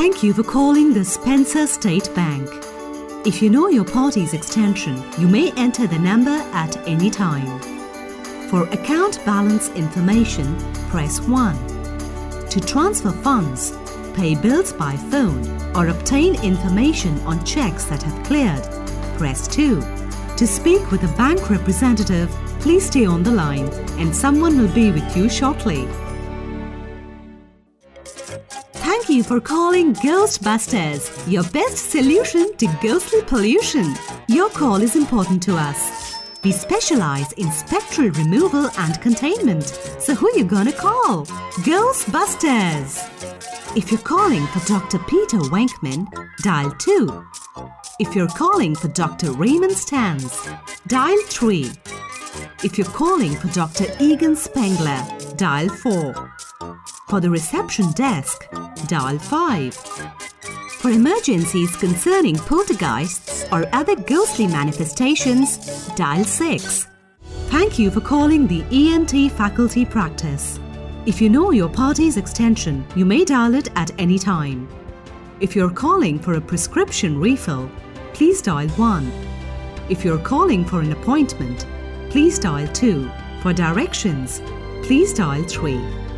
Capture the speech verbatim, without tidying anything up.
Thank you for calling the Spencer State Bank. If you know your party's extension, you may enter the number at any time. For account balance information, press one. To transfer funds, pay bills by phone, or obtain information on checks that have cleared, press two. To speak with a bank representative, please stay on the line and someone will be with you shortly. Thank you for calling Ghostbusters, your best solution to ghostly pollution. Your call is important to us. We specialize in spectral removal and containment. So who you gonna call? Ghostbusters! If you're calling for Doctor Peter Venkman, dial two. If you're calling for Doctor Raymond Stans, dial three. If you're calling for Doctor Egan Spengler, dial four. For the reception desk, dial five. For emergencies concerning poltergeists or other ghostly manifestations, dial six. Thank you for calling the E N T faculty practice. If you know your party's extension, you may dial it at any time. If you're calling for a prescription refill, please dial one. If you're calling for an appointment, please dial two. For directions, please dial three.